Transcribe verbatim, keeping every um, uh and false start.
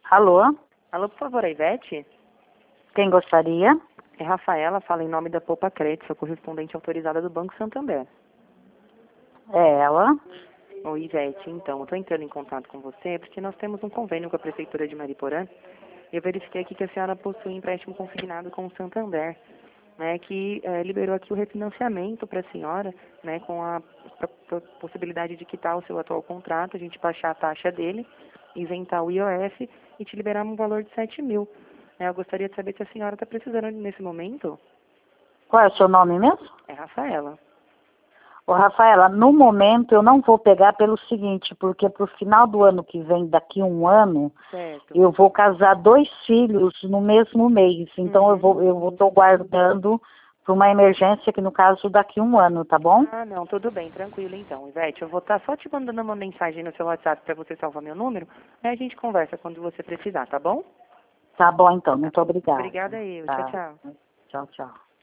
Alô? Alô, por favor, a Ivete? Quem gostaria? É Rafaela, fala em nome da Poupa Crédito, sou correspondente autorizada do Banco Santander. É ela? Oi, Ivete, então, eu estou entrando em contato com você porque nós temos um convênio com a Prefeitura de Mariporã e eu verifiquei aqui que a senhora possui um empréstimo consignado com o Santander, né, que eh, liberou aqui o refinanciamento para a senhora, né, com a p- p- possibilidade de quitar o seu atual contrato, a gente baixar a taxa dele, isentar o I O F e te liberar um valor de sete mil. Né, eu gostaria de saber se a senhora está precisando nesse momento. Qual é o seu nome mesmo? É Rafaela. Ô, Rafaela, no momento eu não vou pegar pelo seguinte, porque pro final do ano que vem, daqui um ano, Certo. eu vou casar dois filhos no mesmo mês. Então Uhum. eu vou, eu vou tô guardando para uma emergência, que no caso daqui um ano, tá bom? Ah, não, tudo bem, tranquilo então, Ivete. Eu vou estar só te mandando uma mensagem no seu WhatsApp para você salvar meu número, aí a gente conversa quando você precisar, tá bom? Tá bom então, muito obrigada. Obrigada eu. Tchau, Tá. tchau. Tchau, tchau.